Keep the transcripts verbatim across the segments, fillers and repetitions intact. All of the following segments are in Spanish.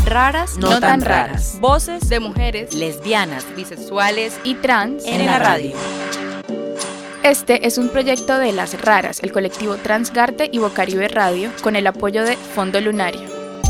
Raras, no, no tan, tan raras. raras. Voces de mujeres, lesbianas, bisexuales y trans en, en la radio. Este es un proyecto de Las Raras, el colectivo Transgarte y Bocaribe Radio, con el apoyo de Fondo Lunario.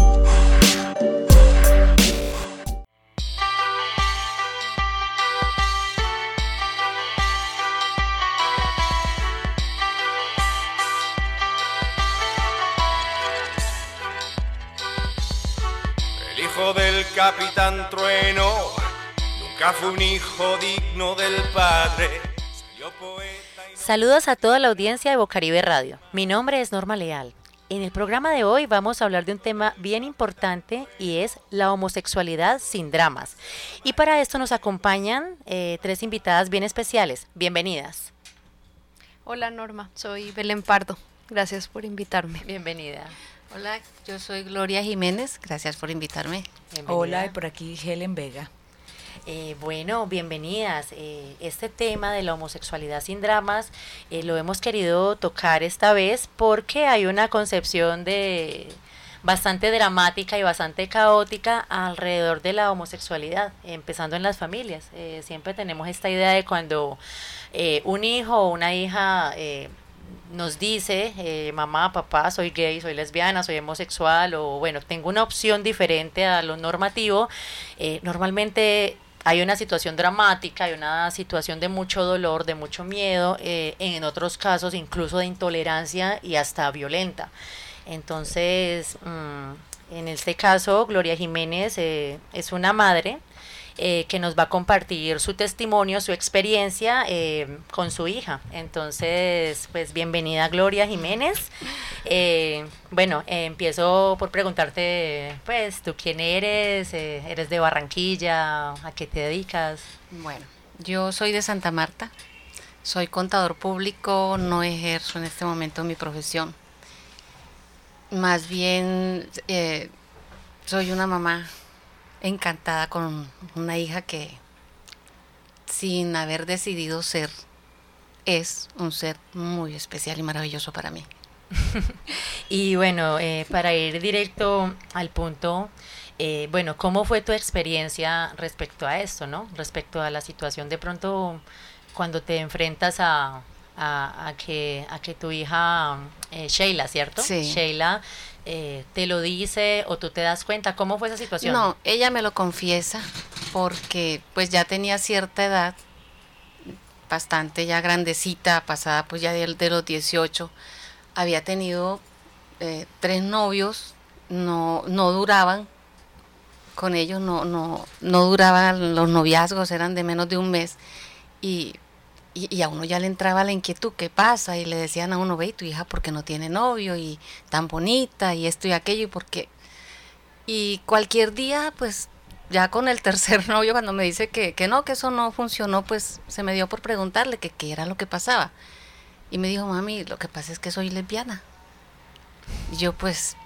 El hijo del Capitán Trueno nunca fue un hijo digno del padre. Saludos a toda la audiencia de Bocaribe Radio. Mi nombre es Norma Leal. En el programa de hoy vamos a hablar de un tema bien importante y es la homosexualidad sin dramas. Y para esto nos acompañan eh, tres invitadas bien especiales. Bienvenidas. Hola Norma, soy Belén Pardo. Gracias por invitarme. Bienvenida. Hola, yo soy Gloria Jiménez. Gracias por invitarme. Bienvenida. Hola, y por aquí Helen Vega. Eh, bueno, bienvenidas. Eh, este tema de la homosexualidad sin dramas eh, lo hemos querido tocar esta vez porque hay una concepción de bastante dramática y bastante caótica alrededor de la homosexualidad, empezando en las familias. Eh, siempre tenemos esta idea de cuando eh, un hijo o una hija eh, nos dice, eh, mamá, papá, soy gay, soy lesbiana, soy homosexual, o bueno, tengo una opción diferente a lo normativo, eh, normalmente hay una situación dramática, hay una situación de mucho dolor, de mucho miedo, eh, en otros casos incluso de intolerancia y hasta violenta. Entonces, mmm, en este caso, Gloria Jiménez eh, es una madre eh, que nos va a compartir su testimonio, su experiencia eh, con su hija. Entonces, pues bienvenida Gloria Jiménez. Eh, bueno, eh, empiezo por preguntarte, pues, ¿tú quién eres? Eh, ¿Eres de Barranquilla? ¿A qué te dedicas? Bueno, yo soy de Santa Marta, soy contador público, no ejerzo en este momento mi profesión. Más bien, eh, soy una mamá encantada con una hija que, sin haber decidido ser, es un ser muy especial y maravilloso para mí. Y bueno, eh, para ir directo al punto, eh, bueno, ¿cómo fue tu experiencia respecto a esto, no? Respecto a la situación de pronto cuando te enfrentas a, a, a que a que tu hija eh, Sheila, ¿cierto? Sí. Sheila eh, te lo dice o tú te das cuenta. ¿Cómo fue esa situación? No, ella me lo confiesa porque pues ya tenía cierta edad, bastante ya grandecita, pasada pues ya de, de los dieciocho. Había tenido eh, tres novios, no, no duraban con ellos, no, no, no duraban los noviazgos, eran de menos de un mes, y, y, y a uno ya le entraba la inquietud, ¿qué pasa? Y le decían a uno, ve, tu hija, ¿por qué no tiene novio? Y tan bonita, y esto y aquello, y por qué. Y cualquier día, pues, ya con el tercer novio, cuando me dice que, que no, que eso no funcionó, pues, se me dio por preguntarle que qué era lo que pasaba. Y me dijo, mami, lo que pasa es que soy lesbiana. Y yo pues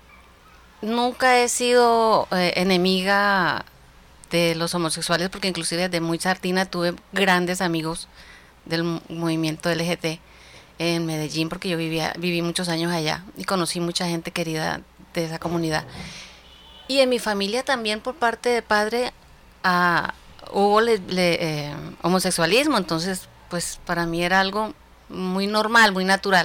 nunca he sido eh, enemiga de los homosexuales, porque inclusive desde muy sardina tuve grandes amigos del movimiento L G T en Medellín, porque yo vivía, viví muchos años allá y conocí mucha gente querida de esa comunidad. Y en mi familia también por parte de padre ah, hubo le, le, eh, homosexualismo, entonces pues para mí era algo muy normal, muy natural.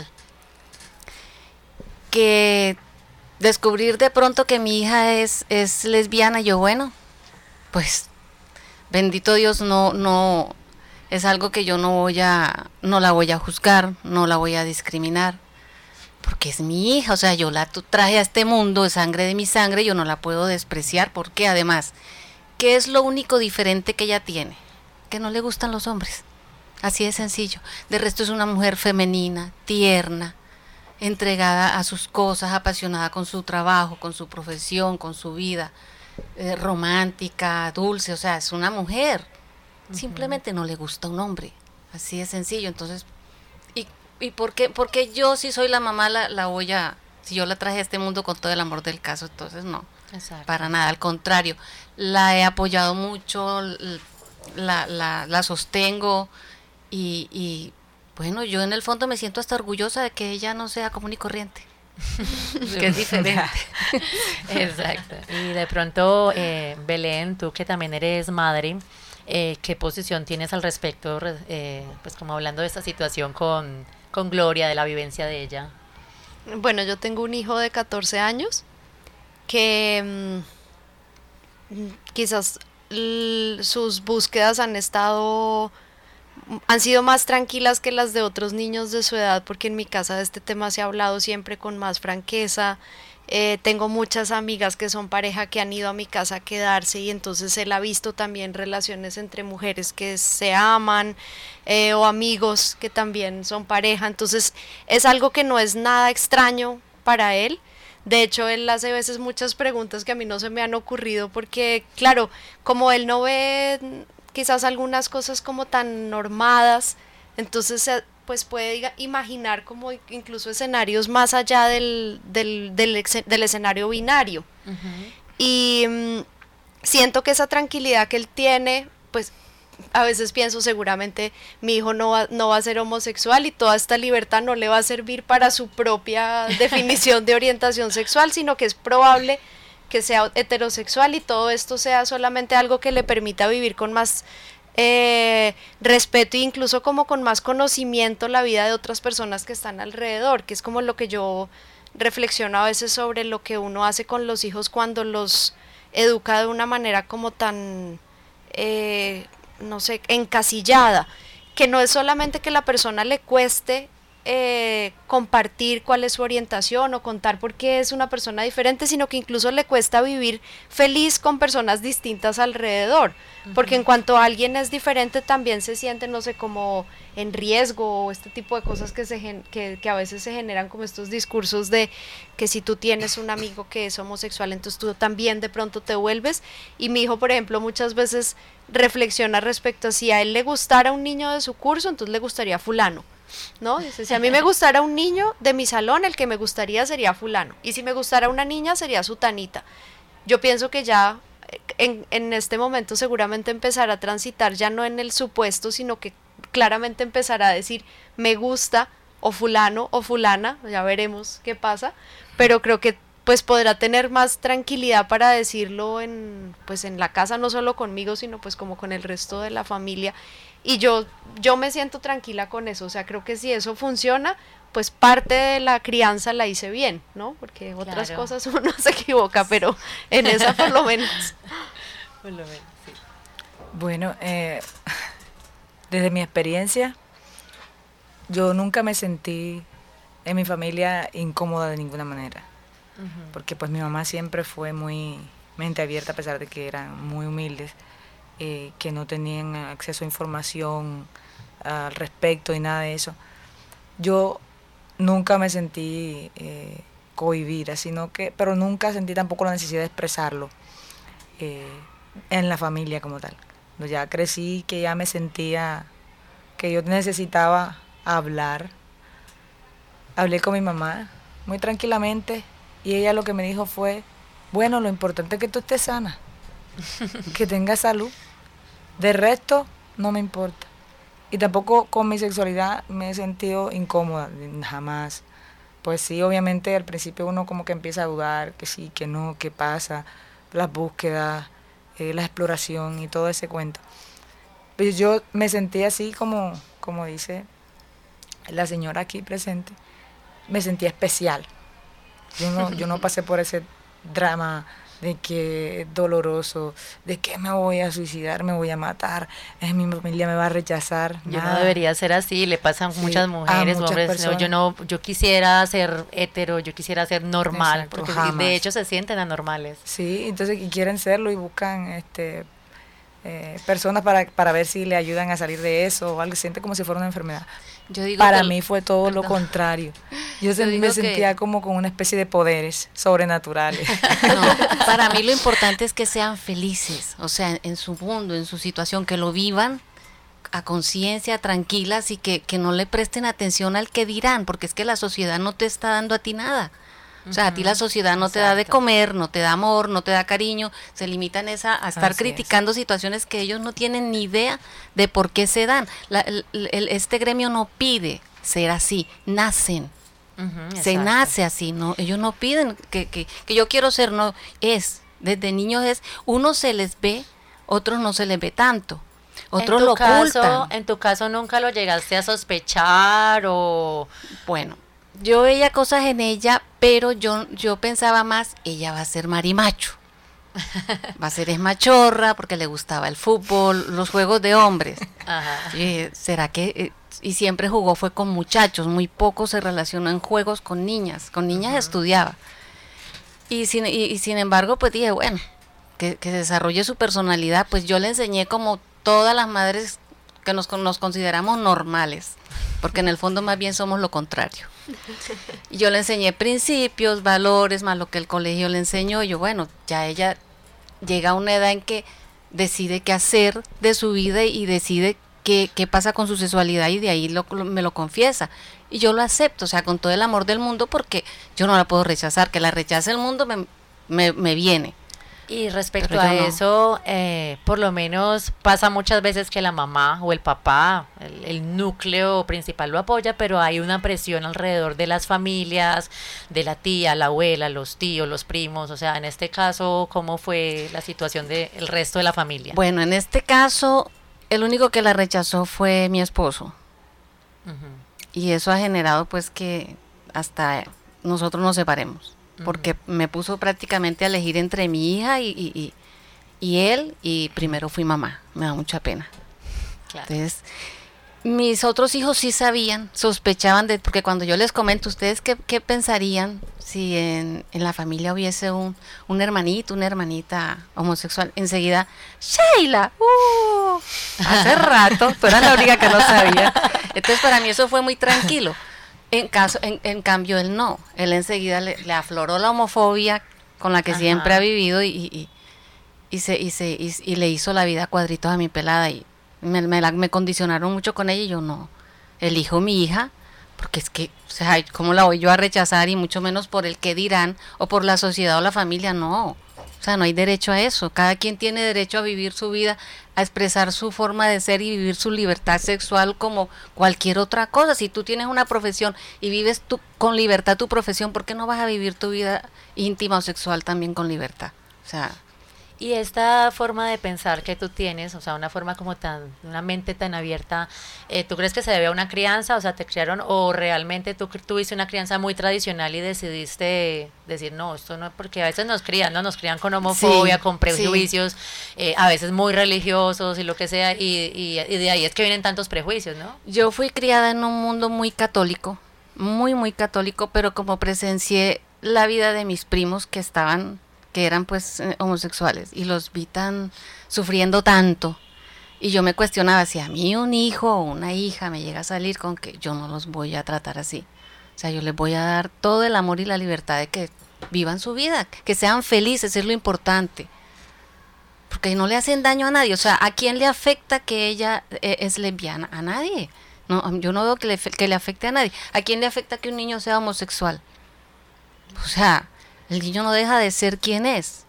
Que descubrir de pronto que mi hija es, es lesbiana, yo bueno, pues bendito Dios, no, no, es algo que yo no voy a, no la voy a juzgar, no la voy a discriminar, porque es mi hija, o sea, yo la traje a este mundo, es sangre de mi sangre, yo no la puedo despreciar, porque además, ¿qué es lo único diferente que ella tiene? Que no le gustan los hombres. Así de sencillo. De resto es una mujer femenina, tierna, entregada a sus cosas, apasionada con su trabajo, con su profesión, con su vida, eh, romántica, dulce, o sea, es una mujer. Uh-huh. Simplemente no le gusta un hombre. Así de sencillo. Entonces, ¿y, y por qué, por qué yo, si soy la mamá, la, la voy a, si yo la traje a este mundo con todo el amor del caso? Entonces no, Exacto. Para nada, al contrario, la he apoyado mucho, la, la, la sostengo. Y, y bueno, yo en el fondo me siento hasta orgullosa de que ella no sea común y corriente. que es diferente. Exacto. Y de pronto, eh, Belén, tú que también eres madre, eh, ¿qué posición tienes al respecto? Eh, pues como hablando de esta situación con, con Gloria, de la vivencia de ella. Bueno, yo tengo un hijo de catorce años que mmm, quizás l- sus búsquedas han estado, han sido más tranquilas que las de otros niños de su edad, porque en mi casa de este tema se ha hablado siempre con más franqueza. Eh, tengo muchas amigas que son pareja que han ido a mi casa a quedarse y entonces él ha visto también relaciones entre mujeres que se aman, eh, o amigos que también son pareja, entonces es algo que no es nada extraño para él. De hecho, él hace a veces muchas preguntas que a mí no se me han ocurrido porque, claro, como él no ve quizás algunas cosas como tan normadas, entonces eh, pues puede imaginar como incluso escenarios más allá del, del, del, del escenario binario. Uh-huh. Y um, siento que esa tranquilidad que él tiene, pues a veces pienso seguramente mi hijo no va, no va a ser homosexual y toda esta libertad no le va a servir para su propia definición de orientación sexual, sino que es probable que sea heterosexual y todo esto sea solamente algo que le permita vivir con más Eh, respeto e incluso como con más conocimiento la vida de otras personas que están alrededor, que es como lo que yo reflexiono a veces sobre lo que uno hace con los hijos cuando los educa de una manera como tan, eh, no sé, encasillada, que no es solamente que la persona le cueste eh, compartir cuál es su orientación o contar por qué es una persona diferente, sino que incluso le cuesta vivir feliz con personas distintas alrededor, uh-huh. porque en cuanto alguien es diferente también se siente, no sé, como en riesgo o este tipo de cosas que, se gen- que, que a veces se generan como estos discursos de que si tú tienes un amigo que es homosexual, entonces tú también de pronto te vuelves, y mi hijo, por ejemplo, muchas veces reflexiona respecto a si a él le gustara un niño de su curso, entonces le gustaría fulano, ¿no? Dice, si a mí me gustara un niño de mi salón, el que me gustaría sería fulano, y si me gustara una niña sería sutanita. Yo pienso que ya en, en este momento seguramente empezará a transitar ya no en el supuesto, sino que claramente empezará a decir me gusta o fulano o fulana, ya veremos qué pasa, pero creo que pues podrá tener más tranquilidad para decirlo en pues en la casa, no solo conmigo, sino pues como con el resto de la familia. Y yo, yo me siento tranquila con eso, o sea, creo que si eso funciona, pues parte de la crianza la hice bien, ¿no? Porque otras Claro. cosas uno se equivoca, pero en esa por lo menos. Por lo menos, sí. Bueno, eh, desde mi experiencia, yo nunca me sentí en mi familia incómoda de ninguna manera, uh-huh. porque pues mi mamá siempre fue muy mente abierta, a pesar de que eran muy humildes, eh, que no tenían acceso a información al respecto y nada de eso. Yo nunca me sentí eh, cohibida, sino que, pero nunca sentí tampoco la necesidad de expresarlo eh, en la familia como tal. Cuando ya crecí, que ya me sentía que yo necesitaba hablar, hablé con mi mamá muy tranquilamente y ella lo que me dijo fue, bueno, lo importante es que tú estés sana, que tengas salud, de resto no me importa. Y tampoco con mi sexualidad me he sentido incómoda, jamás. Pues sí, obviamente al principio uno como que empieza a dudar, que sí, que no, qué pasa, las búsquedas, eh, la exploración y todo ese cuento. Pero yo me sentí así como, como dice la señora aquí presente, me sentí especial. Yo no, yo no pasé por ese drama de que es doloroso, de que me voy a suicidar, me voy a matar, eh, mi familia me va a rechazar. Yo nada. no debería ser así, le pasan Sí, muchas mujeres, muchas hombres, no, personas. yo no, yo quisiera ser hetero, yo quisiera ser normal, Exacto, porque jamás. de hecho se sienten anormales. Sí, entonces y quieren serlo y buscan este eh, personas para, para ver si le ayudan a salir de eso o algo, se siente como si fuera una enfermedad. Yo digo Para que- mí fue todo perdón. lo contrario. Yo, Yo sen- digo me que- sentía como con una especie de poderes sobrenaturales. No, para mí lo importante es que sean felices, o sea, en su mundo, en su situación, que lo vivan a conciencia, tranquilas y que, que no le presten atención al que dirán, porque es que la sociedad no te está dando a ti nada. O sea, a ti la sociedad no te da de Exacto. comer, no te da amor, no te da cariño, se limitan esa, a estar Así criticando situaciones que ellos no tienen ni idea de por qué se dan. La- el- el- este gremio no pide ser así, nacen. Ujú, Se exacto. nace así, ¿no? Ellos no piden que, que, que yo quiero ser, no, es, desde niños es, unos se les ve, otros no se les ve tanto, otros en tu lo caso, ocultan. en tu caso nunca lo llegaste a sospechar o Bueno, yo veía cosas en ella, pero yo, yo pensaba más, ella va a ser marimacho. Va a ser es machorra porque le gustaba el fútbol, los juegos de hombres. ajá. Eh, ¿Será que...? eh, y siempre jugó fue con muchachos, muy poco se relacionó en juegos con niñas. Con niñas Ujú. estudiaba. Y sin, y, y sin embargo, pues dije, bueno, que, que desarrolle su personalidad. Pues yo le enseñé como todas las madres que nos, nos consideramos normales, porque en el fondo más bien somos lo contrario. Y yo le enseñé principios, valores, más lo que el colegio le enseñó. Y yo, bueno, ya ella llega a una edad en que decide qué hacer de su vida y decide qué, qué pasa con su sexualidad y de ahí lo, lo- me lo confiesa. Y yo lo acepto, o sea, con todo el amor del mundo porque yo no la puedo rechazar. Que la rechace el mundo me, me, me viene. Y respecto Pero a yo no. eso, eh, por lo menos pasa muchas veces que la mamá o el papá, el, el núcleo principal lo apoya, pero hay una presión alrededor de las familias, de la tía, la abuela, los tíos, los primos. O sea, en este caso, ¿cómo fue la situación del resto de la familia? Bueno, en este caso, el único que la rechazó fue mi esposo. Ujú, Y eso ha generado pues que hasta nosotros nos separemos. Porque me puso prácticamente a elegir entre mi hija y, y, y, y él, y primero fui mamá. Me da mucha pena. claro. Entonces, mis otros hijos sí sabían, sospechaban de, porque cuando yo les comento, ¿ustedes qué, qué pensarían si en, en la familia hubiese un, un hermanito, una hermanita homosexual? Enseguida, Sheila, uh, hace rato, tú eras la única que no sabía. Entonces para mí eso fue muy tranquilo. En caso, en, en cambio él no, él enseguida le, le afloró la homofobia con la que Ajá. siempre ha vivido y, y, y se, y, se, y, y le hizo la vida a cuadritos a mi pelada y me, me, la, me condicionaron mucho con ella y yo no, elijo mi hija porque es que, o sea, ¿cómo la voy yo a rechazar? Y mucho menos por el que dirán o por la sociedad o la familia, no. O sea, no hay derecho a eso. Cada quien tiene derecho a vivir su vida, a expresar su forma de ser y vivir su libertad sexual como cualquier otra cosa. Si tú tienes una profesión y vives tu, con libertad tu profesión, ¿por qué no vas a vivir tu vida íntima o sexual también con libertad? O sea, Y esta forma de pensar que tú tienes, o sea, una forma como tan, una mente tan abierta, eh, ¿tú crees que se debe a una crianza? O sea, ¿te criaron o realmente tú cr- tuviste una crianza muy tradicional y decidiste decir, no, esto no, porque a veces nos crían, ¿no? Nos crían con homofobia, Sí, con prejuicios, eh, a veces muy religiosos y lo que sea, y, y, y de ahí es que vienen tantos prejuicios, ¿no? yo fui criada en un mundo muy católico, muy, muy católico, pero como presencié la vida de mis primos que estaban, que eran pues eh, homosexuales, y los vi tan, sufriendo tanto, y yo me cuestionaba si a mí un hijo o una hija me llega a salir con que yo no los voy a tratar así. O sea, yo les voy a dar todo el amor y la libertad de que vivan su vida, que sean felices, es lo importante. Porque no le hacen daño a nadie. O sea, ¿a quién le afecta que ella eh, es lesbiana? A nadie. No, yo no veo que le, que le afecte a nadie. ¿A quién le afecta que un niño sea homosexual? O sea, el niño no deja de ser quien es.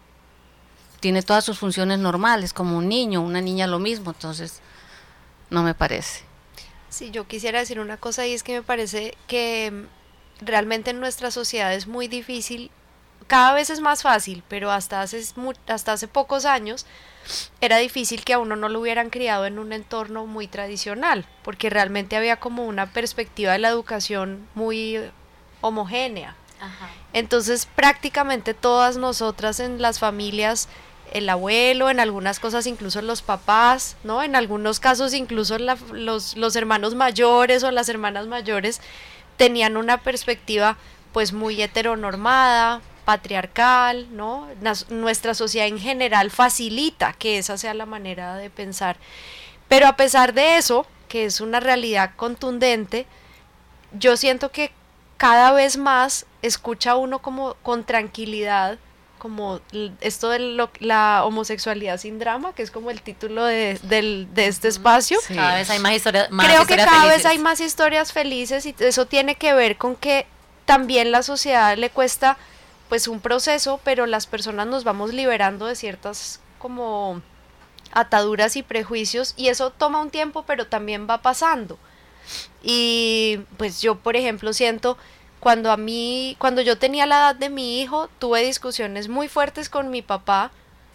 Tiene todas sus funciones normales, como un niño, una niña lo mismo. Entonces, no me parece. Sí, yo quisiera decir una cosa y es que me parece que mm, realmente en nuestra sociedad es muy difícil, cada vez es más fácil, pero hasta hace, mu- hasta hace pocos años era difícil que a uno no lo hubieran criado en un entorno muy tradicional, porque realmente había como una perspectiva de la educación muy eh, homogénea. Entonces prácticamente todas nosotras en las familias, el abuelo, en algunas cosas incluso los papás, ¿no? En algunos casos incluso la- los, los hermanos mayores o las hermanas mayores tenían una perspectiva pues muy heteronormada, patriarcal, ¿no? Nas- nuestra sociedad en general facilita que esa sea la manera de pensar. Pero a pesar de eso, que es una realidad contundente, yo siento que cada vez más escucha uno como con tranquilidad, como l- esto de lo- la homosexualidad sin drama, que es como el título de, del- de este espacio. Sí. Cada vez hay más historias, más Creo que historias cada felices. vez hay más historias felices y eso tiene que ver con que también la sociedad le cuesta pues un proceso, pero las personas nos vamos liberando de ciertas como ataduras y prejuicios y eso toma un tiempo, pero también va pasando. Y pues yo, por ejemplo, siento cuando a mí, cuando yo tenía la edad de mi hijo, tuve discusiones muy fuertes con mi papá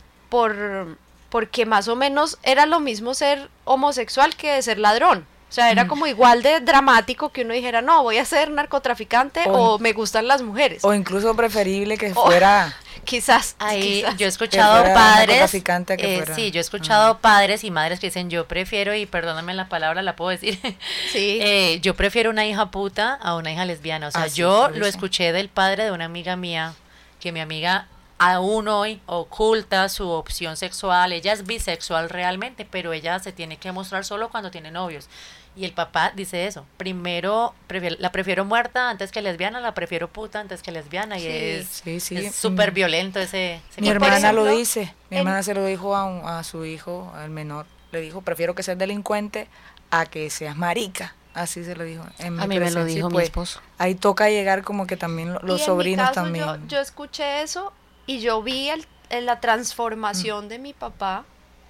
por, porque más o menos era lo mismo ser homosexual que de ser ladrón. O sea, era como igual de dramático que uno dijera, no, voy a ser narcotraficante o, o me gustan las mujeres. O incluso preferible que fuera... Oh, quizás. Ahí quizás. yo he escuchado padres, que eh, fuera. sí, yo he escuchado uh-huh. padres y madres que dicen, yo prefiero, y perdóname la palabra, la puedo decir, sí. eh, yo prefiero una hija puta a una hija lesbiana. O sea, ah, sí, yo sí, lo sí. escuché del padre de una amiga mía, que mi amiga aún hoy oculta su opción sexual. Ella es bisexual realmente, pero ella se tiene que mostrar solo cuando tiene novios. Y el papá dice eso, primero prefiero, la prefiero muerta antes que lesbiana, la prefiero puta antes que lesbiana, y sí. es sí, sí. súper violento ese, ese Mi hermana ejemplo, lo dice, mi en... hermana se lo dijo a, un, a su hijo, al menor, le dijo, prefiero que seas delincuente a que seas marica, así se lo dijo. En a mí me lo dijo pues, mi esposo. Ahí toca llegar como que también los y sobrinos en mi caso, también. Yo, yo escuché eso y yo vi el, el, la transformación mm. de mi papá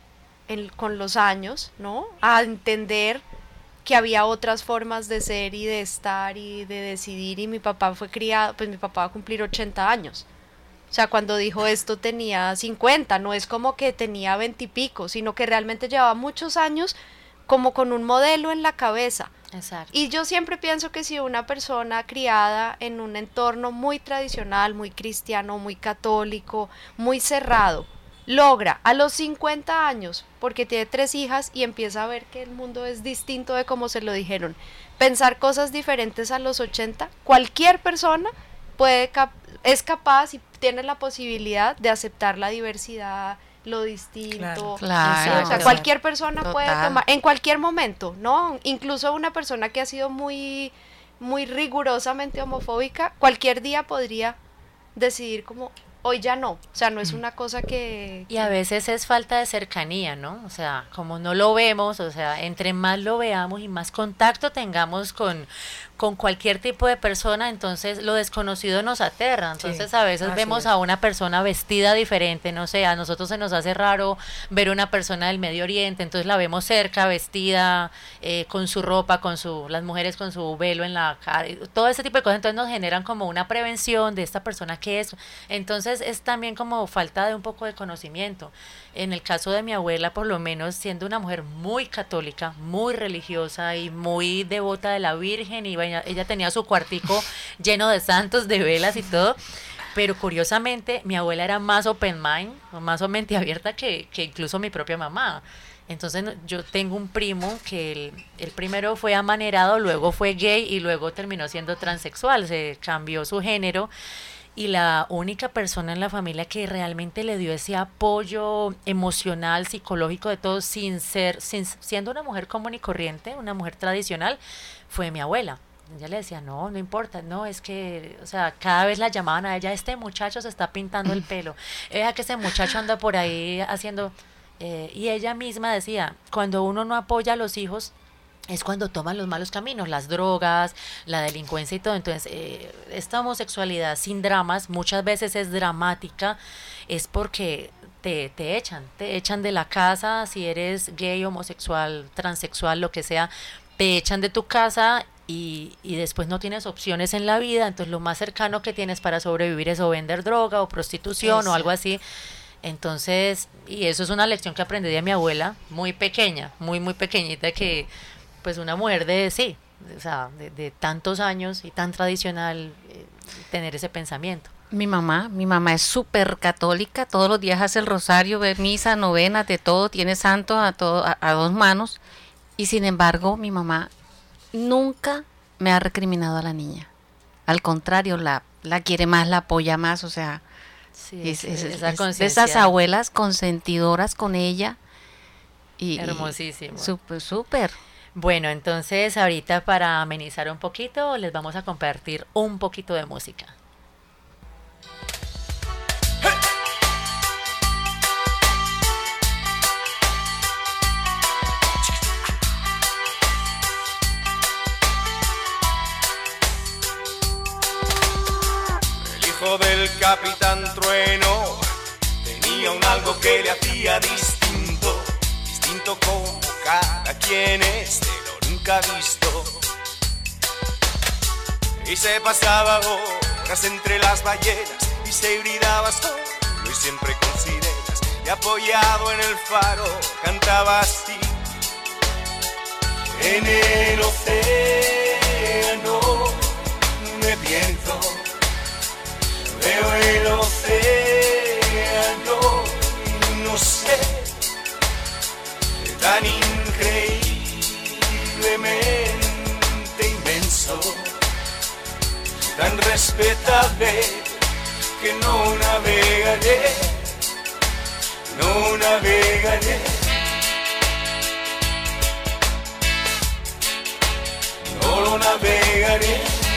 en, con los años, ¿no? A entender que había otras formas de ser y de estar y de decidir, y mi papá fue criado, pues mi papá va a cumplir ochenta años. O sea, cuando dijo esto tenía cincuenta, no es como que tenía veinte y pico, sino que realmente llevaba muchos años como con un modelo en la cabeza. Exacto. Y yo siempre pienso que si una persona criada en un entorno muy tradicional, muy cristiano, muy católico, muy cerrado, logra a los cincuenta años, porque tiene tres hijas y empieza a ver que el mundo es distinto de como se lo dijeron, pensar cosas diferentes a los ochenta, cualquier persona puede cap- es capaz y tiene la posibilidad de aceptar la diversidad, lo distinto. Claro, claro. O sea, cualquier persona Total. puede tomar, en cualquier momento, ¿no? Incluso una persona que ha sido muy, muy rigurosamente homofóbica, cualquier día podría decidir como... Hoy ya no, o sea, no es una cosa que... Y a veces es falta de cercanía, ¿no? O sea, como no lo vemos, o sea, entre más lo veamos y más contacto tengamos con, con cualquier tipo de persona, entonces lo desconocido nos aterra. Entonces Sí, a veces así vemos es. a una persona vestida diferente, no sé, a nosotros se nos hace raro ver una persona del Medio Oriente, entonces la vemos cerca, vestida, eh, con su ropa, con su, las mujeres con su velo en la cara, todo ese tipo de cosas, entonces nos generan como una prevención de esta persona que es, entonces es también como falta de un poco de conocimiento. En el caso de mi abuela, por lo menos, siendo una mujer muy católica, muy religiosa y muy devota de la Virgen, y ella, ella tenía su cuartico lleno de santos, de velas y todo, pero curiosamente mi abuela era más open mind, más o mente abierta que, que incluso mi propia mamá. Entonces yo tengo un primo que el, el primero fue amanerado, luego fue gay y luego terminó siendo transexual, se cambió su género. Y la única persona en la familia que realmente le dio ese apoyo emocional, psicológico, de todo, sin ser, sin, siendo una mujer común y corriente, una mujer tradicional, fue mi abuela. Ella le decía, no, no importa, no, es que, o sea, cada vez la llamaban a ella, este muchacho se está pintando el pelo, deja que ese muchacho anda por ahí haciendo, eh, y ella misma decía, cuando uno no apoya a los hijos, es cuando toman los malos caminos, las drogas, la delincuencia y todo. Entonces, eh, esta homosexualidad sin dramas, muchas veces es dramática, es porque te, te echan, te echan de la casa, si eres gay, homosexual, transexual, lo que sea, te echan de tu casa y, y después no tienes opciones en la vida, entonces lo más cercano que tienes para sobrevivir es o vender droga o prostitución Eso. o algo así. Entonces, y eso es una lección que aprendí de mi abuela, muy pequeña, muy, muy pequeñita, que... pues una mujer de, sí, o sea, de, de tantos años y tan tradicional, eh, tener ese pensamiento. Mi mamá, mi mamá es súper católica, todos los días hace el rosario, ve misa, novenas, de todo, tiene santo a, todo, a, a dos manos, y sin embargo mi mamá nunca me ha recriminado a la niña, al contrario, la, la quiere más, la apoya más, o sea, Sí, es, es, esa es, es de esas conciencia. abuelas consentidoras con ella, y, Hermosísimo. y súper, súper. Bueno, entonces ahorita para amenizar un poquito, les vamos a compartir un poquito de música. El hijo del Capitán Trueno tenía un algo que le hacía distinto, distinto como cada quien es de lo nunca visto. y se pasaba horas entre las ballenas y se hibridaba solo y siempre con sirenas, y apoyado en el faro cantaba así: en el océano me pierdo, veo el océano y no sé, tan increíblemente inmenso, tan respetable que no navegaré, no navegaré, no lo navegaré.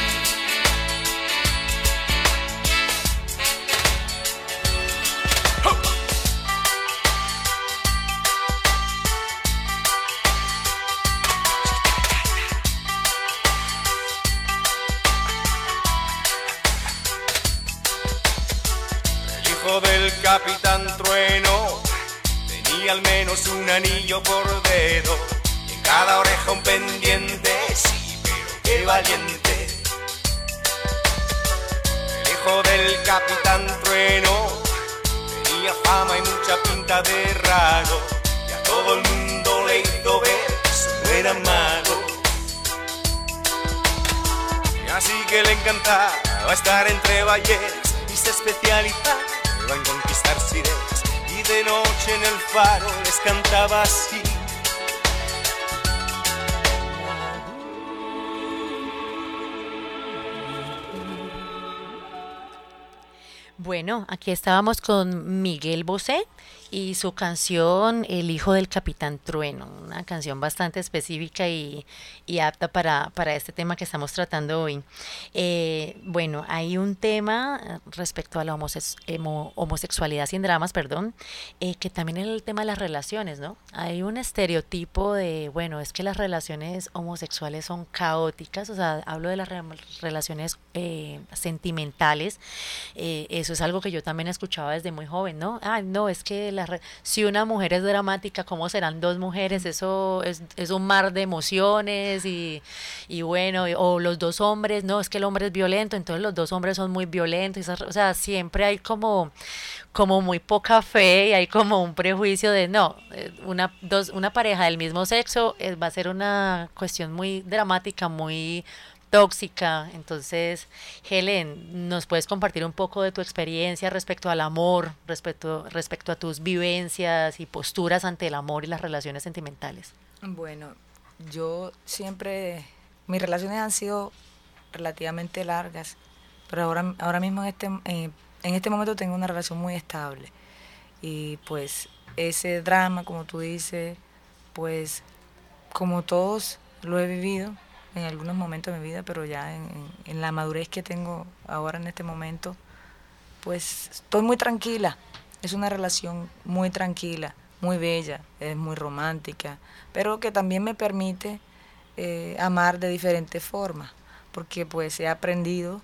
Del Capitán Trueno tenía al menos un anillo por dedo y en cada oreja un pendiente, sí, pero qué valiente. El hijo del Capitán Trueno tenía fama y mucha pinta de raro y a todo el mundo le hizo ver que eso no era malo. Y así que le encantaba estar entre ballenas y se especializaba en conquistar sirenas, y de noche en el faro les cantaba así: Bueno, aquí estábamos con Miguel Bosé y su canción El hijo del Capitán Trueno, una canción bastante específica y, y apta para, para este tema que estamos tratando hoy. Eh, bueno, hay un tema respecto a la homosex- homo- homosexualidad sin dramas, perdón, eh, que también es el tema de las relaciones, ¿no? Hay un estereotipo de, bueno, es que las relaciones homosexuales son caóticas, o sea, hablo de las re- relaciones eh, sentimentales, eh, eso es algo que yo también escuchaba desde muy joven, ¿no? Ah, no, es que la re- si una mujer es dramática, ¿cómo serán dos mujeres? Eso es, es un mar de emociones y, y bueno, y- o los dos hombres, no, es que el hombre es violento, entonces los dos hombres son muy violentos, y esas- o sea, siempre hay como, como muy poca fe y hay como un prejuicio de no, eh, una, dos, una pareja del mismo sexo eh, va a ser una cuestión muy dramática, muy tóxica. Entonces, Helen, ¿nos puedes compartir un poco de tu experiencia respecto al amor, respecto, respecto a tus vivencias y posturas ante el amor y las relaciones sentimentales? Bueno, yo siempre, mis relaciones han sido relativamente largas, pero ahora, ahora mismo en este, eh, en este momento tengo una relación muy estable. Y pues ese drama, como tú dices, pues como todos lo he vivido en algunos momentos de mi vida, pero ya en, en, en la madurez que tengo ahora en este momento, pues estoy muy tranquila. Es una relación muy tranquila, muy bella, es muy romántica, pero que también me permite eh, amar de diferentes formas, porque pues he aprendido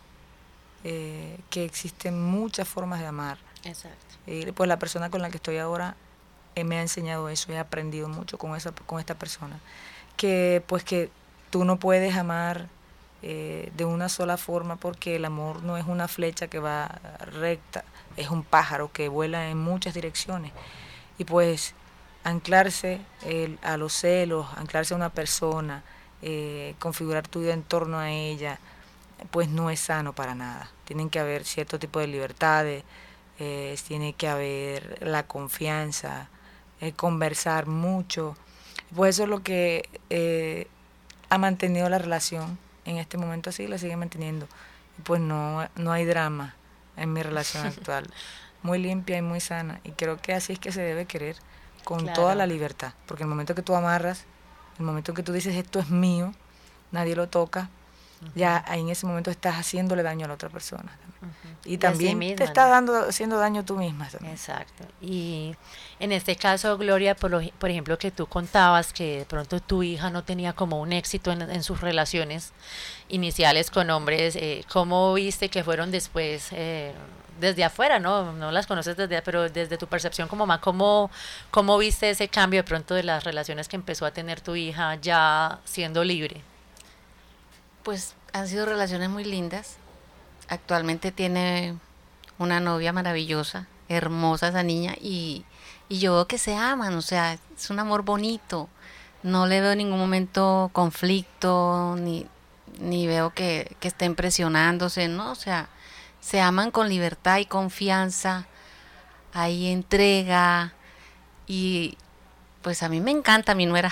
eh, que existen muchas formas de amar. Exacto. Y pues la persona con la que estoy ahora eh, me ha enseñado eso, he aprendido mucho con esa con esta persona, que pues que tú no puedes amar eh, de una sola forma, porque el amor no es una flecha que va recta, es un pájaro que vuela en muchas direcciones. Y pues anclarse el, a los celos, anclarse a una persona, eh, configurar tu vida en torno a ella, pues no es sano para nada. Tienen que haber cierto tipo de libertades, eh, tiene que haber la confianza, eh, conversar mucho. Pues eso es lo que eh, ha mantenido la relación en este momento, así la sigue manteniendo. Pues no, no hay drama en mi relación actual, muy limpia y muy sana, y creo que así es que se debe querer, con Claro. toda la libertad, porque el momento que tú amarras, el momento que tú dices esto es mío, nadie lo toca, uh-huh. ya ahí en ese momento estás haciéndole daño a la otra persona también. Uh-huh. Y, y también misma, te estás ¿no? dando, haciendo daño tú misma también. Exacto. Y en este caso, Gloria, por, lo, por ejemplo, que tú contabas que de pronto tu hija no tenía como un éxito en, en sus relaciones iniciales con hombres, eh, ¿cómo viste que fueron después, eh, desde afuera, no no las conoces desde, pero desde tu percepción como mamá, ¿cómo, cómo viste ese cambio de pronto de las relaciones que empezó a tener tu hija ya siendo libre? Pues han sido relaciones muy lindas. Actualmente tiene una novia maravillosa, hermosa esa niña, y, y yo veo que se aman, o sea, es un amor bonito. No le veo en ningún momento conflicto, ni, ni veo que, que estén presionándose, ¿no? O sea, se aman con libertad y confianza, hay entrega, y pues a mí me encanta mi nuera.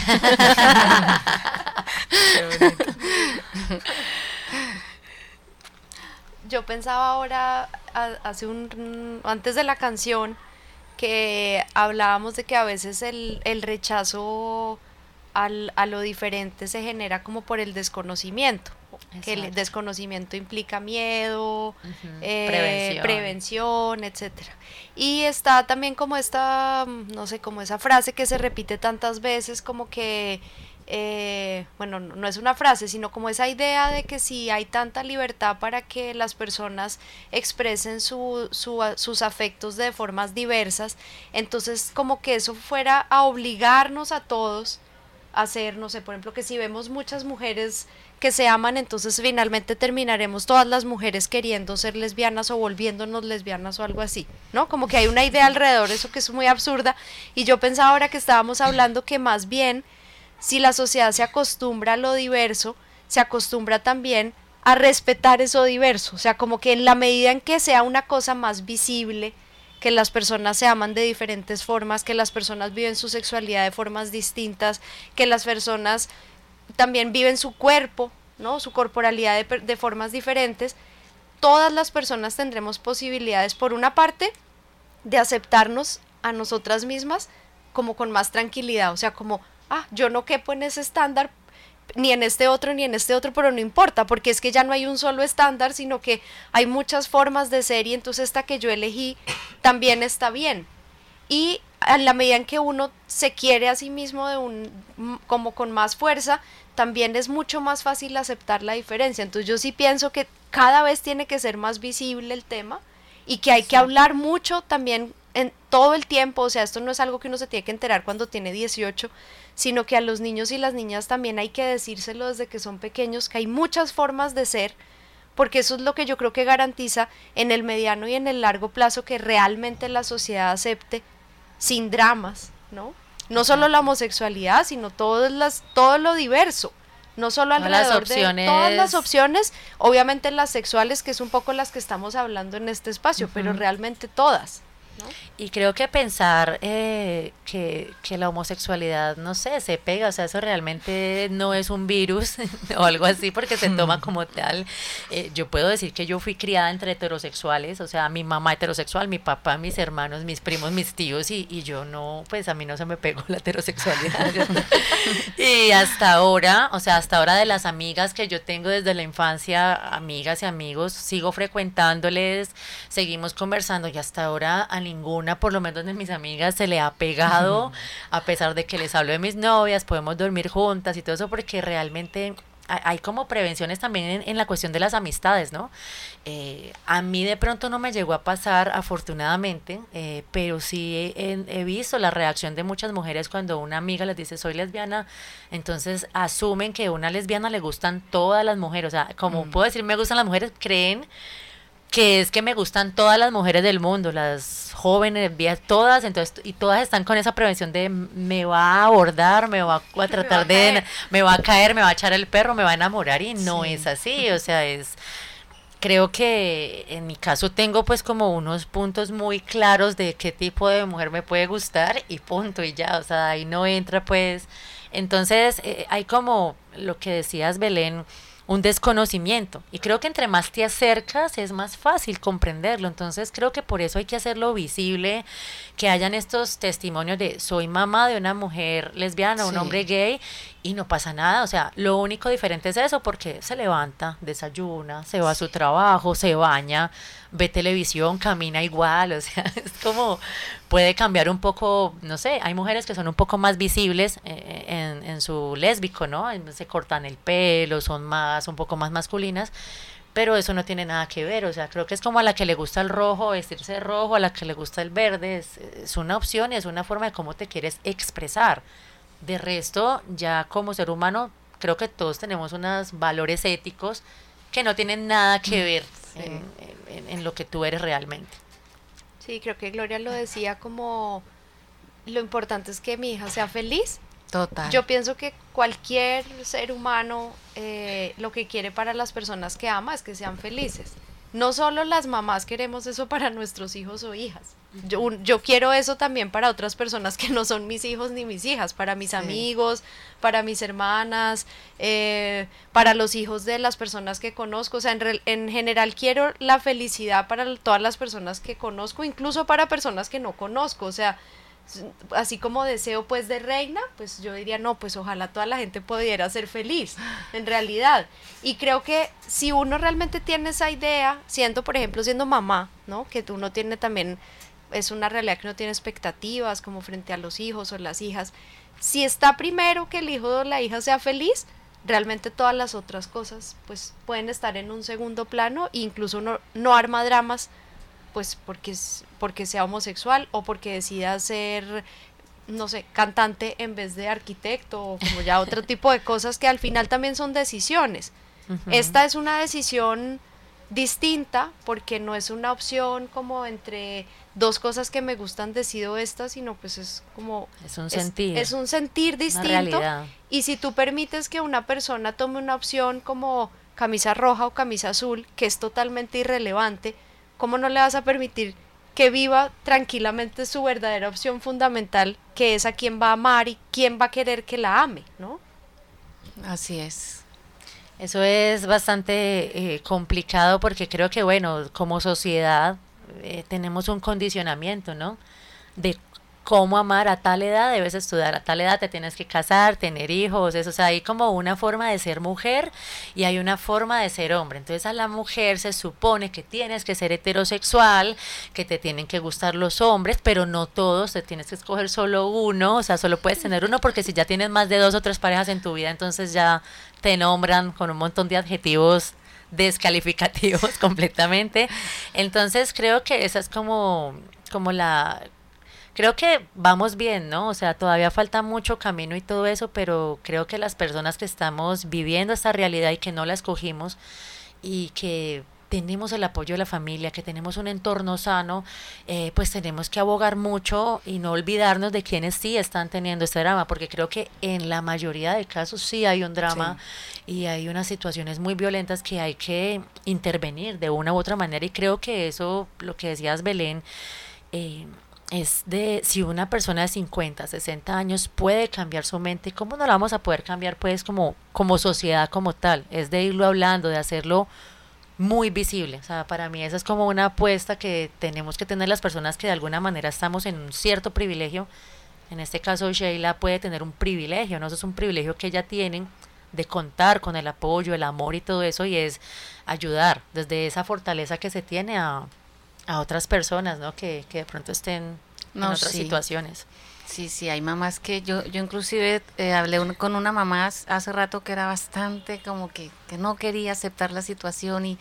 Qué bonito. Yo pensaba ahora, a- hace un, antes de la canción, que hablábamos de que a veces el, el rechazo al, a lo diferente se genera como por el desconocimiento, que el Exacto. desconocimiento implica miedo, Ujú. eh, Prevención. prevención, etcétera. Y está también como esta, mm, no sé, como esa frase que se repite tantas veces, como que, eh, bueno, no no es una frase, sino como esa idea de que si hay tanta libertad para que las personas expresen su, su a- sus afectos de formas diversas, entonces como que eso fuera a obligarnos a todos a hacer, no sé, por ejemplo, que si vemos muchas mujeres que se aman, entonces finalmente terminaremos todas las mujeres queriendo ser lesbianas o volviéndonos lesbianas o algo así, ¿no? Como que hay una idea alrededor de eso que es muy absurda, y yo pensaba ahora que estábamos hablando que más bien, si la sociedad se acostumbra a lo diverso, se acostumbra también a respetar eso diverso, o sea, como que en la medida en que sea una cosa más visible, que las personas se aman de diferentes formas, que las personas viven su sexualidad de formas distintas, que las personas también viven su cuerpo, ¿no? Su corporalidad de, per- de formas diferentes, todas las personas tendremos posibilidades, por una parte, de aceptarnos a nosotras mismas como con más tranquilidad, o sea, como, ah, yo no quepo en ese estándar, ni en este otro, ni en este otro, pero no importa, porque es que ya no hay un solo estándar, sino que hay muchas formas de ser, y entonces esta que yo elegí también está bien. Y a la medida en que uno se quiere a sí mismo de un, m- como con más fuerza, también es mucho más fácil aceptar la diferencia. Entonces yo sí pienso que cada vez tiene que ser más visible el tema, y que hay que hablar mucho también en todo el tiempo, o sea, esto no es algo que uno se tiene que enterar cuando tiene dieciocho, sino que a los niños y las niñas también hay que decírselo desde que son pequeños, que hay muchas formas de ser, porque eso es lo que yo creo que garantiza en el mediano y en el largo plazo que realmente la sociedad acepte sin dramas, ¿no? No solo la homosexualidad, sino todas las, todo lo diverso, no solo Todas las alrededor de opciones. todas las opciones, obviamente las sexuales, que es un poco las que estamos hablando en este espacio, pero realmente todas, ¿no? Y creo que pensar eh, que, que la homosexualidad, no sé, se pega, o sea, eso realmente no es un virus o algo así porque se toma como tal. Eh, yo puedo decir que yo fui criada entre heterosexuales, o sea, mi mamá heterosexual, mi papá, mis hermanos, mis primos, mis tíos, y, y yo no, pues a mí no se me pegó la heterosexualidad. Y hasta ahora, o sea, hasta ahora de las amigas que yo tengo desde la infancia, amigas y amigos, sigo frecuentándoles, seguimos conversando, y hasta ahora a ninguna, por lo menos de mis amigas, se le ha pegado, a pesar de que les hablo de mis novias, podemos dormir juntas y todo eso, porque realmente hay hay como prevenciones también en, en la cuestión de las amistades, ¿no? Eh, a mí de pronto no me llegó a pasar, afortunadamente, eh, pero sí he, he visto la reacción de muchas mujeres cuando una amiga les dice soy lesbiana, entonces asumen que a una lesbiana le gustan todas las mujeres, o sea, como puedo decir me gustan las mujeres, creen que es que me gustan todas las mujeres del mundo, las jóvenes, viejas, todas, entonces, y todas están con esa prevención de me va a abordar, me va a tratar de, me va a caer, me va a echar el perro, me va a enamorar, y no es así, o sea, es, creo que en mi caso tengo pues como unos puntos muy claros de qué tipo de mujer me puede gustar, y punto, y ya, o sea, ahí no entra pues, entonces eh, hay como lo que decías, Belén, un desconocimiento, y creo que entre más te acercas es más fácil comprenderlo, entonces creo que por eso hay que hacerlo visible, que hayan estos testimonios de soy mamá de una mujer lesbiana, un Sí. hombre gay, y no pasa nada, o sea, lo único diferente es eso, porque se levanta, desayuna, se va a su trabajo, se baña, ve televisión, camina igual, o sea, es como puede cambiar un poco, no sé, hay mujeres que son un poco más visibles eh, en, en su lésbico, ¿no? Se cortan el pelo, son más, un poco más masculinas, pero eso no tiene nada que ver, o sea, creo que es como a la que le gusta el rojo, vestirse de rojo, a la que le gusta el verde, es, es una opción y es una forma de cómo te quieres expresar. De resto, ya como ser humano, creo que todos tenemos unos valores éticos que no tienen nada que ver Sí. en, en- en lo que tú eres realmente. Sí, creo que Gloria lo decía como lo importante es que mi hija sea feliz. Total. Yo pienso que cualquier ser humano eh, lo que quiere para las personas que ama es que sean felices. No solo las mamás queremos eso para nuestros hijos o hijas. Yo, un- yo quiero eso también para otras personas que no son mis hijos ni mis hijas, para mis Sí. amigos, para mis hermanas, eh, para los hijos de las personas que conozco. O sea, en, re- en general quiero la felicidad para l- todas las personas que conozco, incluso para personas que no conozco. O sea, s- así como deseo pues de reina, pues yo diría, no, pues ojalá toda la gente pudiera ser feliz, en realidad. Y creo que si uno realmente tiene esa idea, siendo, por ejemplo, siendo mamá, ¿no? Que uno tiene también, es una realidad que uno tiene expectativas como frente a los hijos o las hijas. Si está primero que el hijo o la hija sea feliz, realmente todas las otras cosas pues pueden estar en un segundo plano e incluso no, no arma dramas pues porque, es- porque sea homosexual o porque decida ser, no sé, cantante en vez de arquitecto o como ya otro tipo de cosas que al final también son decisiones. Ujú. Esta es una decisión distinta porque no es una opción como entre dos cosas que me gustan decido esta, sino pues es como Es un es- sentir, es un sentir una distinto. realidad. Y si tú permites que una persona tome una opción como camisa roja o camisa azul, que es totalmente irrelevante, ¿cómo no le vas a permitir que viva tranquilamente su verdadera opción fundamental, que es a quién va a amar y quién va a querer que la ame, ¿no? Así es. Eso es bastante eh, complicado porque creo que, bueno, como sociedad eh, tenemos un condicionamiento, ¿no? De cómo amar a tal edad, debes estudiar a tal edad, te tienes que casar, tener hijos, eso, o sea, hay como una forma de ser mujer y hay una forma de ser hombre. Entonces a la mujer se supone que tienes que ser heterosexual, que te tienen que gustar los hombres, pero no todos, te tienes que escoger solo uno, o sea, solo puedes tener uno porque si ya tienes más de dos o tres parejas en tu vida, entonces ya te nombran con un montón de adjetivos descalificativos completamente. Entonces creo que esa es como, como la... Creo que vamos bien, ¿no? O sea, todavía falta mucho camino y todo eso, pero creo que las personas que estamos viviendo esta realidad y que no la escogimos y que tenemos el apoyo de la familia, que tenemos un entorno sano, eh, pues tenemos que abogar mucho y no olvidarnos de quienes sí están teniendo este drama, porque creo que en la mayoría de casos sí hay un drama y hay unas situaciones muy violentas que hay que intervenir de una u otra manera y creo que eso, lo que decías Belén, eh, es de si una persona de cincuenta, sesenta años puede cambiar su mente, ¿cómo no la vamos a poder cambiar pues como, como sociedad como tal? Es de irlo hablando, de hacerlo muy visible. O sea, para mí esa es como una apuesta que tenemos que tener las personas que de alguna manera estamos en un cierto privilegio. En este caso Sheila puede tener un privilegio, ¿no? Eso es un privilegio que ella tiene de contar con el apoyo, el amor y todo eso y es ayudar desde esa fortaleza que se tiene a a otras personas, ¿no? Que, que de pronto estén en No, otras sí. situaciones. Sí, sí, hay mamás que yo, yo inclusive eh, hablé un- con una mamá hace rato que era bastante como que, que no quería aceptar la situación y,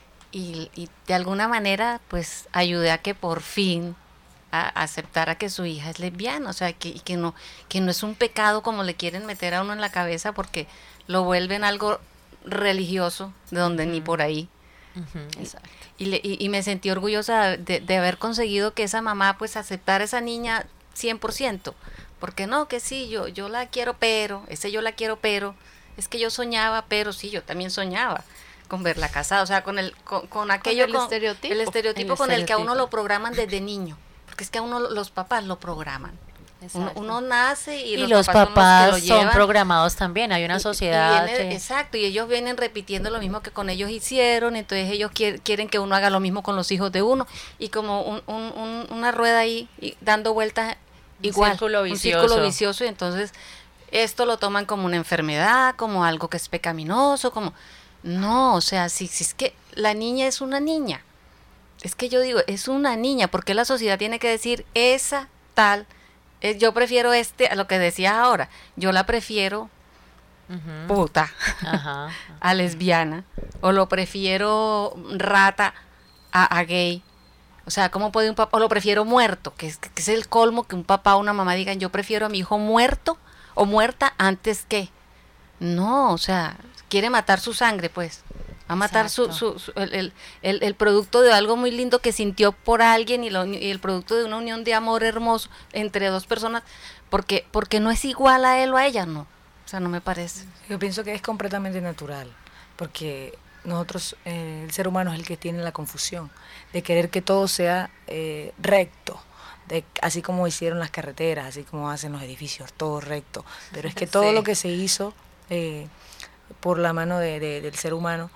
y, y de alguna manera pues ayudé a que por fin a, a aceptara que su hija es lesbiana, o sea, que, y que no, que no es un pecado como le quieren meter a uno en la cabeza porque lo vuelven algo religioso, de donde ni por ahí. Ujú, exacto. Y, le- y, y me sentí orgullosa de, de haber conseguido que esa mamá pues aceptara a esa niña cien por ciento. Porque no, que sí, yo, yo la quiero, pero, ese yo la quiero, pero, es que yo soñaba, pero sí, yo también soñaba con verla casada, o sea, con el, con, con aquello, el estereotipo. el estereotipo El con el que a uno estereotipo. lo programan desde niño, porque es que a uno los papás lo programan. Uno, Exacto. uno nace y, Y, los, los papás, papás son, los que lo son llevan. programados también. Hay una Y- y sociedad viene- que... Exacto, y ellos vienen repitiendo lo mismo que con ellos hicieron, entonces ellos quier- quieren que uno haga lo mismo con los hijos de uno, y como un- un- un- una rueda ahí y dando vueltas Un igual, círculo un vicioso. círculo vicioso, y entonces esto lo toman como una enfermedad, como algo que es pecaminoso, como... No, o sea, si, si es que la niña es una niña, es que yo digo, es una niña, porque la sociedad tiene que decir esa tal... Eh, yo prefiero este, a lo que decías ahora, yo la prefiero Ujú, puta, ajá. a lesbiana, o lo prefiero rata a, a gay. O sea, ¿cómo puede un papá, o lo prefiero muerto, que es, que es el colmo que un papá o una mamá digan, yo prefiero a mi hijo muerto o muerta antes que... No, o sea, quiere matar su sangre, pues. Va a matar su, su, su el, el, el, el producto de algo muy lindo que sintió por alguien y, lo, y el producto de una unión de amor hermoso entre dos personas, porque, porque no es igual a él o a ella, no. O sea, no me parece. Yo pienso que es completamente natural, porque nosotros, eh, el ser humano es el que tiene la confusión de querer que todo sea eh, recto, de, así como hicieron las carreteras, así como hacen los edificios, todo recto. Pero es que todo sí. lo que se hizo eh, por la mano de, de, del ser humano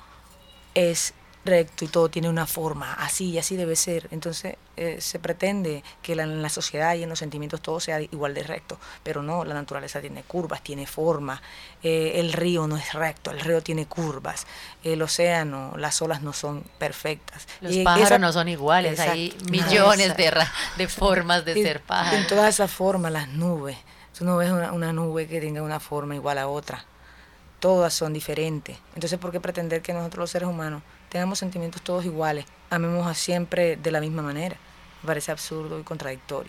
es recto y todo tiene una forma, así y así debe ser. Entonces eh, se pretende que la, en la sociedad y en los sentimientos todo sea igual de recto, pero no, la naturaleza tiene curvas, tiene forma, eh, el río no es recto, el río tiene curvas, el océano, las olas no son perfectas. Los y pájaros esa, no son iguales, exacto, hay millones esa, de, ra, de formas de y, ser pájaros. En todas esas formas, las nubes, tú no ves una, una nube que tenga una forma igual a otra, todas son diferentes. Entonces, ¿por qué pretender que nosotros los seres humanos tengamos sentimientos todos iguales, amemos a siempre de la misma manera? Me parece absurdo y contradictorio.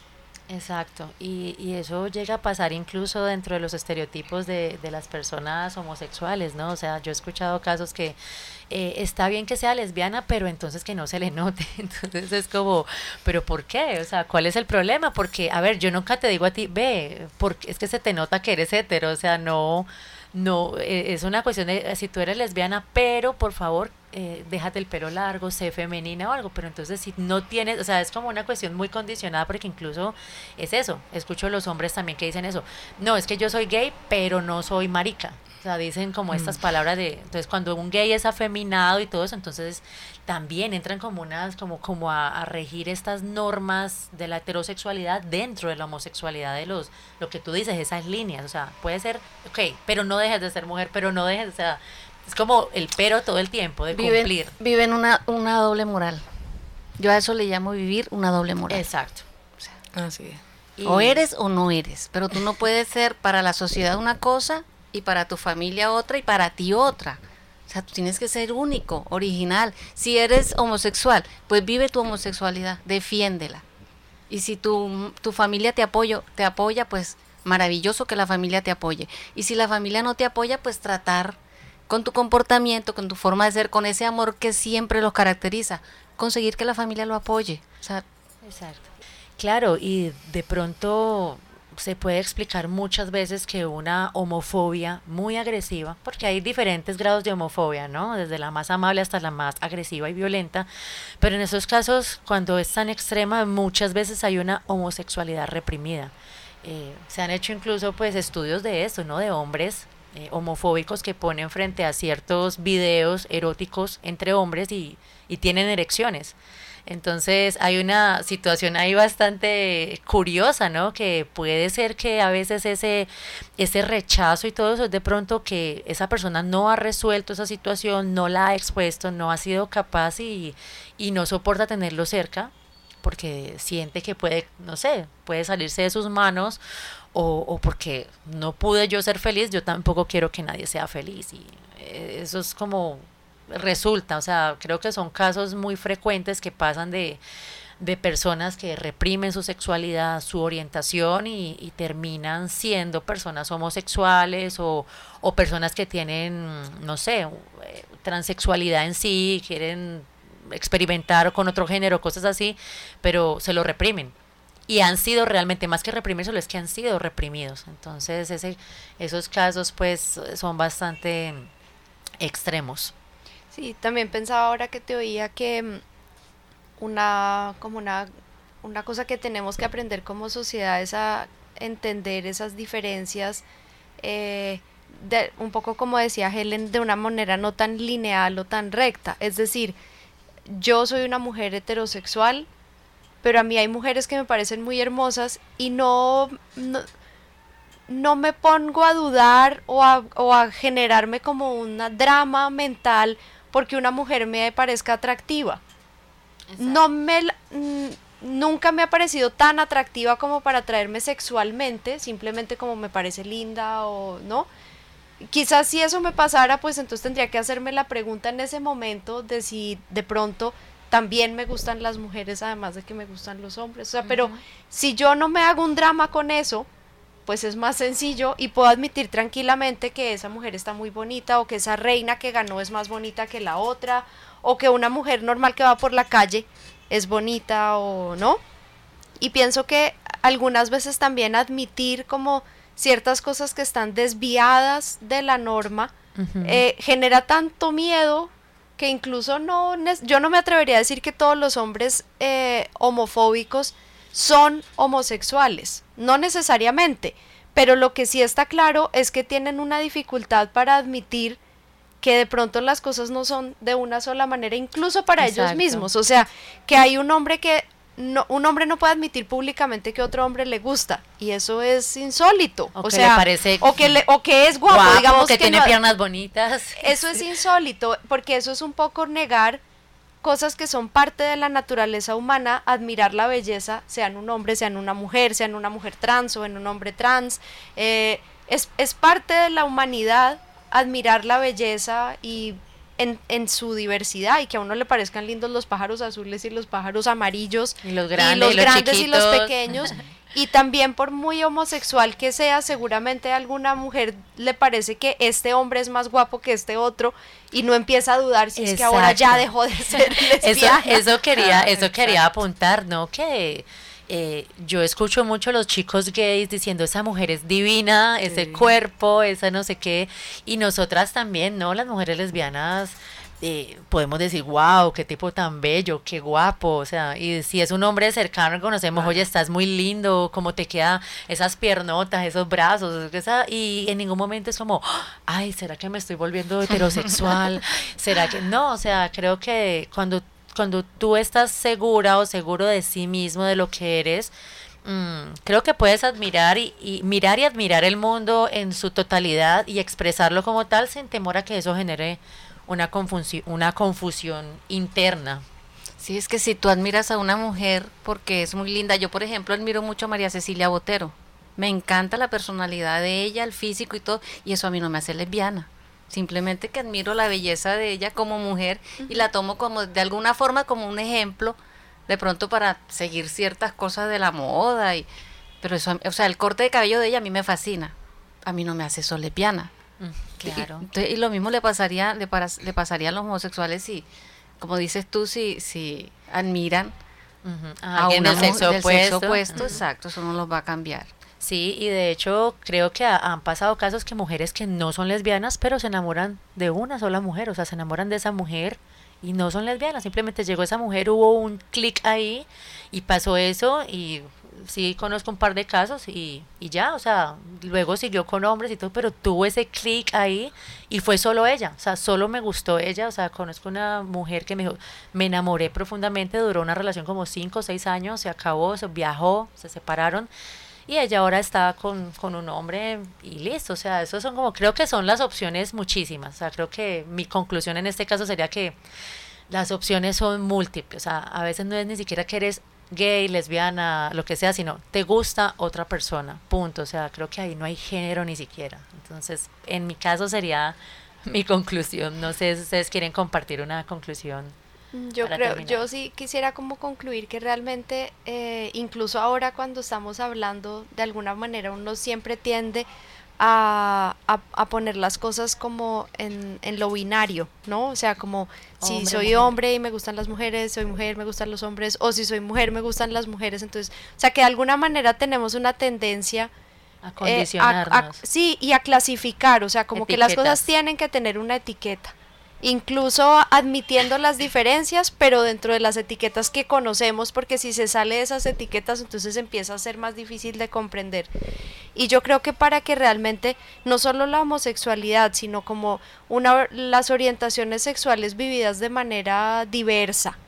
Exacto, y, y eso llega a pasar incluso dentro de los estereotipos de, de las personas homosexuales, ¿no? O sea, yo he escuchado casos que eh, está bien que sea lesbiana, pero entonces que no se le note. Entonces es como, ¿pero por qué? O sea, ¿cuál es el problema? Porque, a ver, yo nunca te digo a ti, ve, porque es que se te nota que eres hetero, o sea, no... No, eh, es una cuestión de si tú eres lesbiana, pero por favor, eh, déjate el pelo largo, sé femenina o algo, pero entonces si no tienes, o sea, es como una cuestión muy condicionada, porque incluso es eso, escucho a los hombres también que dicen eso, no, es que yo soy gay, pero no soy marica. O sea, dicen como mm. estas palabras de, entonces cuando un gay es afeminado y todo eso, entonces también entran como unas, como, como a, a regir estas normas de la heterosexualidad dentro de la homosexualidad, de los, lo que tú dices, esas líneas, o sea, puede ser, ok, pero no dejes de ser mujer, pero no dejes, o sea, es como el pero todo el tiempo de viven, cumplir. Viven una, una doble moral. Yo a eso le llamo vivir una doble moral. Exacto. O sea, así es. Y o eres o no eres, pero tú no puedes ser para la sociedad una cosa y para tu familia otra y para ti otra. O sea, tú tienes que ser único, original. Si eres homosexual, pues vive tu homosexualidad, defiéndela. Y si tu, tu familia te apoya, te apoya, pues maravilloso que la familia te apoye. Y si la familia no te apoya, pues tratar con tu comportamiento, con tu forma de ser, con ese amor que siempre los caracteriza, conseguir que la familia lo apoye. O sea, exacto. Claro, y de pronto se puede explicar muchas veces que una homofobia muy agresiva, porque hay diferentes grados de homofobia, ¿no? Desde la más amable hasta la más agresiva y violenta, pero en esos casos, cuando es tan extrema, muchas veces hay una homosexualidad reprimida. Eh, se han hecho incluso pues estudios de esto, ¿no? De hombres eh, homofóbicos que ponen frente a ciertos videos eróticos entre hombres y, y tienen erecciones. Entonces hay una situación ahí bastante curiosa, ¿no? Que puede ser que a veces ese, ese rechazo y todo eso es de pronto que esa persona no ha resuelto esa situación, no la ha expuesto, no ha sido capaz y, y no soporta tenerlo cerca porque siente que puede, no sé, puede salirse de sus manos o, o porque no pude yo ser feliz, yo tampoco quiero que nadie sea feliz y eso es como... resulta, o sea, creo que son casos muy frecuentes que pasan de, de personas que reprimen su sexualidad, su orientación y, y terminan siendo personas homosexuales o, o personas que tienen, no sé, transexualidad en sí, quieren experimentar con otro género, cosas así, pero se lo reprimen. Y han sido realmente, más que reprimirse, es que han sido reprimidos. Entonces, ese, esos casos pues son bastante extremos. Sí, también pensaba ahora que te oía que una, como una, una cosa que tenemos que aprender como sociedad es a entender esas diferencias, eh, de, un poco como decía Helen, de una manera no tan lineal o tan recta. Es decir, yo soy una mujer heterosexual, pero a mí hay mujeres que me parecen muy hermosas y no... no no me pongo a dudar o a, o a generarme como una drama mental porque una mujer me parezca atractiva. Exacto. No me n- nunca me ha parecido tan atractiva como para atraerme sexualmente, simplemente como me parece linda o no. Quizás si eso me pasara, pues entonces tendría que hacerme la pregunta en ese momento de si de pronto también me gustan las mujeres además de que me gustan los hombres. O sea, uh-huh. Pero si yo no me hago un drama con eso, pues es más sencillo y puedo admitir tranquilamente que esa mujer está muy bonita o que esa reina que ganó es más bonita que la otra o que una mujer normal que va por la calle es bonita o no. Y pienso que algunas veces también admitir como ciertas cosas que están desviadas de la norma uh-huh. eh, genera tanto miedo que incluso no, yo no me atrevería a decir que todos los hombres eh, homofóbicos son homosexuales, no necesariamente, pero lo que sí está claro es que tienen una dificultad para admitir que de pronto las cosas no son de una sola manera, incluso para Exacto. ellos mismos, o sea, que hay un hombre que No, un hombre no puede admitir públicamente que otro hombre le gusta y eso es insólito, o, o que sea, le parece o que le, o que es guapo, guapo digamos que, que tiene no, piernas bonitas. Eso es insólito, porque eso es un poco negar cosas que son parte de la naturaleza humana, admirar la belleza, sea en un hombre, sea en una mujer, sea en una mujer trans o en un hombre trans, eh, es, es parte de la humanidad admirar la belleza y En, en su diversidad y que a uno le parezcan lindos los pájaros azules y los pájaros amarillos y los grandes y los, y los, grandes y los pequeños y también por muy homosexual que sea, seguramente a alguna mujer le parece que este hombre es más guapo que este otro y no empieza a dudar si Exacto. es que ahora ya dejó de ser lesbiana. Eso, eso quería, ah, eso quería apuntar, ¿no? Que Eh, yo escucho mucho a los chicos gays diciendo esa mujer es divina, sí. ese cuerpo, esa no sé qué, y nosotras también, ¿no? Las mujeres lesbianas eh, podemos decir, wow, qué tipo tan bello, qué guapo, o sea, y si es un hombre cercano, conocemos, ah. oye, estás muy lindo, cómo te quedan esas piernotas, esos brazos, esa, y en ningún momento es como, ay, ¿será que me estoy volviendo heterosexual? ¿Será que no? O sea, creo que cuando cuando tú estás segura o seguro de sí mismo, de lo que eres, mmm, creo que puedes admirar y, y mirar y admirar el mundo en su totalidad y expresarlo como tal sin temor a que eso genere una confusión, una confusión interna. Sí, es que si tú admiras a una mujer porque es muy linda, yo por ejemplo admiro mucho a María Cecilia Botero, me encanta la personalidad de ella, el físico y todo, y eso a mí no me hace lesbiana. Simplemente que admiro la belleza de ella como mujer uh-huh. y la tomo como de alguna forma como un ejemplo de pronto para seguir ciertas cosas de la moda y pero eso, o sea, el corte de cabello de ella a mí me fascina, a mí no me hace eso lesbiana. Uh, claro. Y, y, y lo mismo le pasaría le, para, le pasaría a los homosexuales si, como dices tú, si si admiran uh-huh. a, a una del sexo del opuesto, sexo opuesto uh-huh. exacto, eso no los va a cambiar. Sí, y de hecho creo que ha, han pasado casos que mujeres que no son lesbianas, pero se enamoran de una sola mujer, o sea, se enamoran de esa mujer y no son lesbianas, simplemente llegó esa mujer, hubo un clic ahí y pasó eso y sí conozco un par de casos y, y ya, o sea, luego siguió con hombres y todo, pero tuvo ese clic ahí y fue solo ella, o sea, solo me gustó ella, o sea, conozco una mujer que me dijo, me enamoré profundamente, duró una relación como cinco o seis años, se acabó, se viajó, se separaron. Y ella ahora está con, con un hombre y listo, o sea, esos son como, creo que son las opciones muchísimas, o sea, creo que mi conclusión en este caso sería que las opciones son múltiples, o sea, a veces no es ni siquiera que eres gay, lesbiana, lo que sea, sino te gusta otra persona, punto, o sea, creo que ahí no hay género ni siquiera, entonces, en mi caso sería mi conclusión, no sé si ustedes quieren compartir una conclusión. Yo creo, terminar. Yo sí quisiera como concluir que realmente, eh, incluso ahora cuando estamos hablando, de alguna manera uno siempre tiende a, a, a poner las cosas como en, en lo binario, ¿no? O sea, como si hombre, soy mujer. hombre y me gustan las mujeres, soy mujer, me gustan los hombres, o si soy mujer, me gustan las mujeres, entonces, o sea, que de alguna manera tenemos una tendencia a condicionarnos. Eh, a, a, sí, y a clasificar, o sea, como Etiquetas. que las cosas tienen que tener una etiqueta. Incluso admitiendo las diferencias, pero dentro de las etiquetas que conocemos, porque si se sale de esas etiquetas, entonces empieza a ser más difícil de comprender. Y yo creo que para que realmente, no solo la homosexualidad, sino como una, las orientaciones sexuales vividas de manera diversa,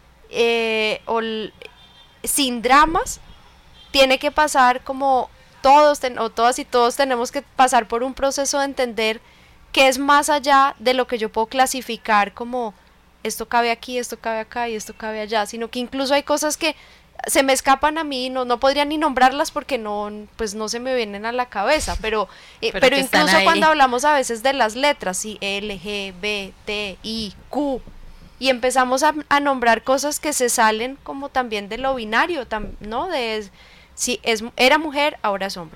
eh, o l, sin dramas, tiene que pasar como todos, ten, o todas y todos tenemos que pasar por un proceso de entender que es más allá de lo que yo puedo clasificar como esto cabe aquí, esto cabe acá y esto cabe allá, sino que incluso hay cosas que se me escapan a mí, no, no podría ni nombrarlas porque no, pues no se me vienen a la cabeza, pero, eh, pero, pero incluso cuando hablamos a veces de las letras, sí, L, G, B, T, I, Q, y empezamos a, a nombrar cosas que se salen como también de lo binario, tam, ¿no? De, si es, era mujer, ahora es hombre.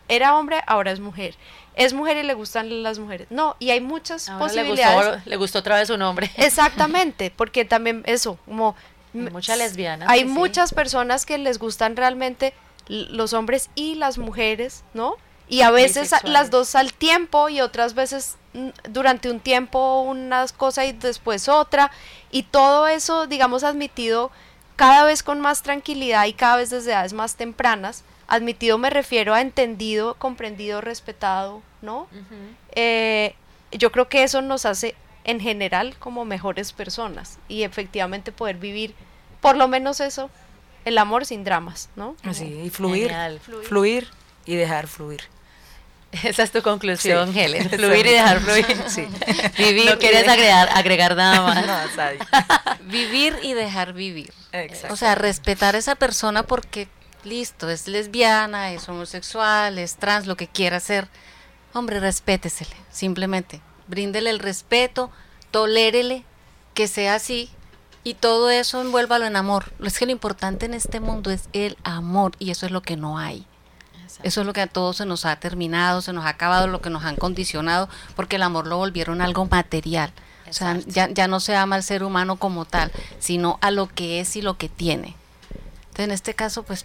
era hombre, ahora es mujer. Es mujer y le gustan las mujeres. No, y hay muchas Ahora posibilidades. Le gustó, le gustó otra vez su nombre. Exactamente, porque también eso, como... Hay muchas lesbianas. Hay que sí. muchas personas que les gustan realmente los hombres y las mujeres, ¿no? Y a veces Bisexuales. las dos al tiempo y otras veces durante un tiempo una cosa y después otra. Y todo eso, digamos, admitido cada vez con más tranquilidad y cada vez desde edades más tempranas. Admitido me refiero a entendido, comprendido, respetado, ¿no? Uh-huh. Eh, yo creo que eso nos hace en general como mejores personas y efectivamente poder vivir por lo menos eso, el amor sin dramas, ¿no? Así, y fluir, fluir, fluir y dejar fluir. Esa es tu conclusión, sí. Helen, fluir y dejar fluir. Sí. Vivir, no quieres agregar, agregar nada más. No, sabe. Vivir y dejar vivir. Exacto. O sea, respetar a esa persona porque, listo, es lesbiana, es homosexual, es trans, lo que quiera ser. Hombre, respétesele, simplemente. Bríndele el respeto, tolérele, que sea así, y todo eso envuélvalo en amor. Es que lo importante en este mundo es el amor, y eso es lo que no hay. Exacto. Eso es lo que a todos se nos ha terminado, se nos ha acabado, lo que nos han condicionado, porque el amor lo volvieron algo material. Exacto. O sea, ya, ya no se ama al ser humano como tal, sino a lo que es y lo que tiene. Entonces, en este caso, pues,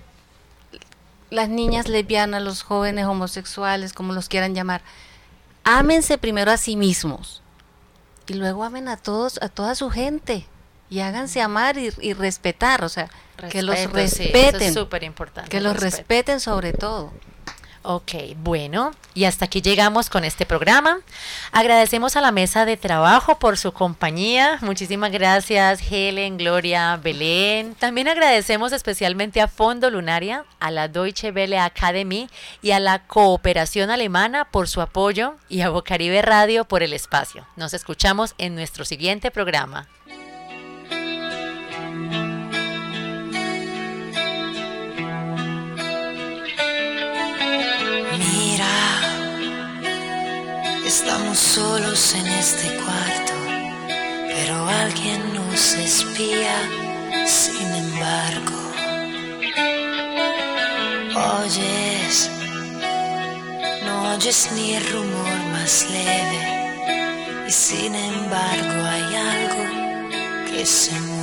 las niñas lesbianas, los jóvenes homosexuales, como los quieran llamar, ámense primero a sí mismos y luego amen a todos, a toda su gente y háganse amar y, y respetar, o sea, respeto, que los respeten, sí, eso es súper importante, que los respeto. respeten sobre todo. Ok, bueno, y hasta aquí llegamos con este programa. Agradecemos a la mesa de trabajo por su compañía. Muchísimas gracias, Helen, Gloria, Belén. También agradecemos especialmente a Fondo Lunaria, a la Deutsche Welle Academy y a la Cooperación Alemana por su apoyo y a Bocaribe Radio por el espacio. Nos escuchamos en nuestro siguiente programa. Estamos solos en este cuarto, pero alguien nos espía, sin embargo. Oyes, no oyes ni el rumor más leve, y sin embargo hay algo que se mueve.